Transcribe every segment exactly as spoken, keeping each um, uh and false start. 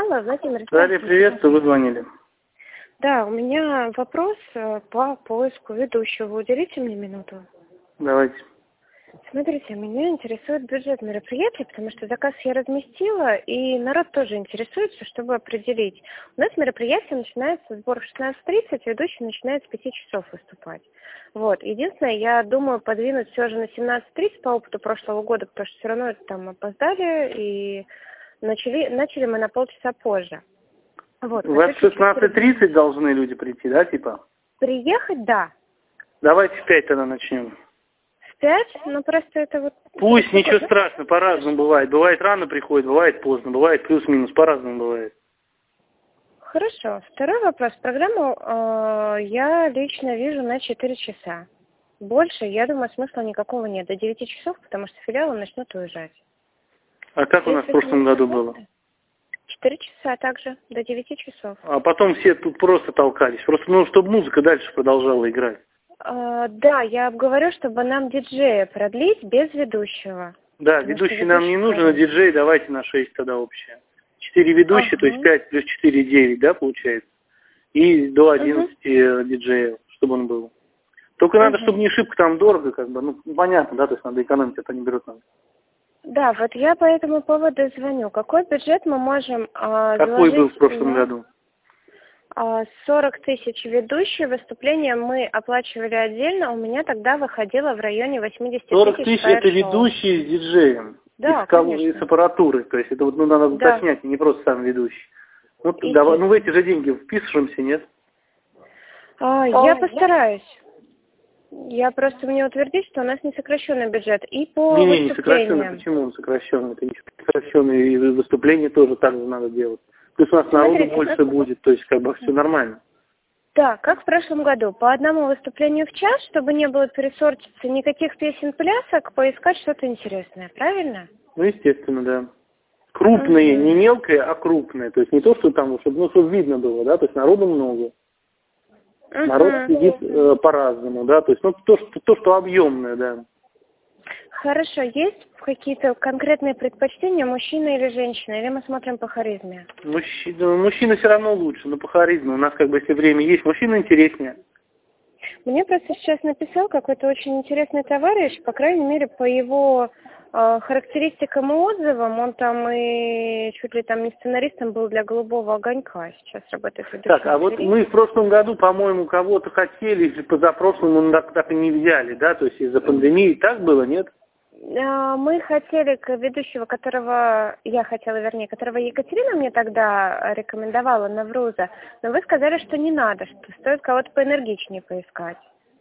Алло, Владимир. Далее приветствую, вы звонили. Да, у меня вопрос э, по поиску ведущего. Уделите мне минуту. Давайте. Смотрите, меня интересует бюджет мероприятия, потому что заказ я разместила, и народ тоже интересуется, чтобы определить. У нас мероприятие начинается, сбор в шестнадцать тридцать, ведущий начинает с пяти часов выступать. Вот. Единственное, я думаю подвинуть все же на семнадцать тридцать по опыту прошлого года, потому что все равно там опоздали, и начали, начали мы на полчаса позже. Вот. У вас в шестнадцать тридцать должны люди прийти, да, типа? Приехать, да. Давайте в пять тогда начнем. В пять? Ну просто это вот... Пусть, ничего страшного, по-разному бывает. Бывает рано приходит, бывает поздно, бывает плюс-минус, по-разному бывает. Хорошо. Второй вопрос. Программу э, я лично вижу на четыре часа. Больше, я думаю, смысла никакого нет. До девяти часов, потому что филиалы начнут уезжать. А как у нас в прошлом году было? четыре часа также, до девяти часов. А потом все тут просто толкались. Просто, ну, чтобы музыка дальше продолжала играть. Э, да, я обговорю, чтобы нам диджея продлить без ведущего. Да, ведущий нам не нужен, а диджей давайте на шесть тогда общее. четыре ведущие, ага. То есть пять плюс четыре, девять, да, получается? И до одиннадцати ага. диджеев, чтобы он был. Только ага. надо, чтобы не шибко там дорого, как бы, ну, понятно, да, то есть надо экономить, это не берет надо. Да, вот я по этому поводу звоню. Какой бюджет мы можем а, Какой был в прошлом на... году? сорок тысяч ведущие, выступления мы оплачивали отдельно, у меня тогда выходило в районе восемьдесят тысяч. сорок тысяч это ведущие с диджеем, да, и, с кого, и с аппаратурой, то есть это вот, ну, надо да. уточнять, не просто сам ведущий. Ну, давай, ну в эти же деньги впишемся, нет? А, я постараюсь. Я просто мне утвердить, что у нас не сокращенный бюджет. И по не, не, не сокращенный. Почему он сокращенный? Это не сокращенный, и выступление тоже так же надо делать. Плюс у нас Смотрите, народу больше как... будет, то есть как бы все нормально. Да, как в прошлом году. По одному выступлению в час, чтобы не было пересортиться никаких песен-плясок, поискать что-то интересное, правильно? Ну, естественно, да. Крупные, uh-huh. не мелкие, а крупные. То есть не то, что там, чтобы, ну, чтобы видно было, да, то есть народу много. Uh-huh. Народ сидит э, по-разному, да, то есть ну, то, что, то, что объемное, да. Хорошо, есть какие-то конкретные предпочтения, мужчина или женщина, или мы смотрим по харизме? Мужчина, мужчина все равно лучше, но по харизме. У нас как бы, если время есть, мужчина интереснее. Мне просто сейчас написал какой-то очень интересный товарищ, по крайней мере, по его э, характеристикам и отзывам, он там и чуть ли там не сценаристом был для «Голубого огонька», сейчас работает ведущим. Так, а вот мы в прошлом году, по-моему, кого-то хотели, или позапрошлым так, так и не взяли, да, то есть из-за пандемии так было, нет? Мы хотели ведущего, которого, я хотела, вернее, которого Екатерина мне тогда рекомендовала, Навруза, но вы сказали, что не надо, что стоит кого-то поэнергичнее поискать.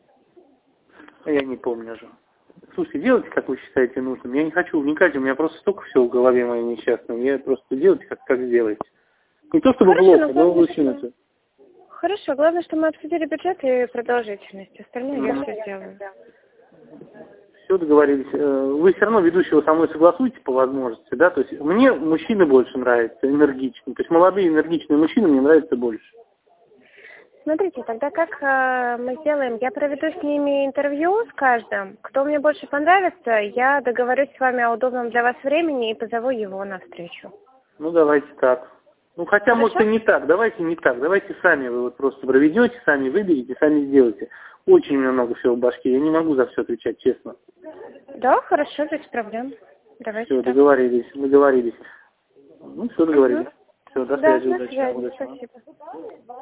Я не помню же. Слушайте, делайте, как вы считаете нужным. Я не хочу вникать, у меня просто столько всего в голове моей несчастной. Я просто делайте, как, как сделаете. Не то чтобы Хорошо, плохо, но лучше. Хорошо, главное, что мы обсудили бюджет и продолжительность. Остальное mm-hmm. я все сделаю. Все договорились. Вы все равно ведущего со мной согласуете по возможности, да? То есть мне мужчины больше нравятся, энергичные. То есть молодые энергичные мужчины мне нравятся больше. Смотрите, тогда как э, мы сделаем? Я проведу с ними интервью с каждым. Кто мне больше понравится, я договорюсь с вами о удобном для вас времени и позову его на встречу. Ну, давайте так. Ну, хотя, Хорошо? может, и не так. Давайте не так. Давайте сами вы вот просто проведете, сами выберете, сами сделаете. Очень у меня много всего в башке. Я не могу за все отвечать, честно. Да, хорошо, без проблем. Давайте все, так. договорились, договорились. Ну, все, договорились. Угу. Все, до да, связи. До связи. Спасибо.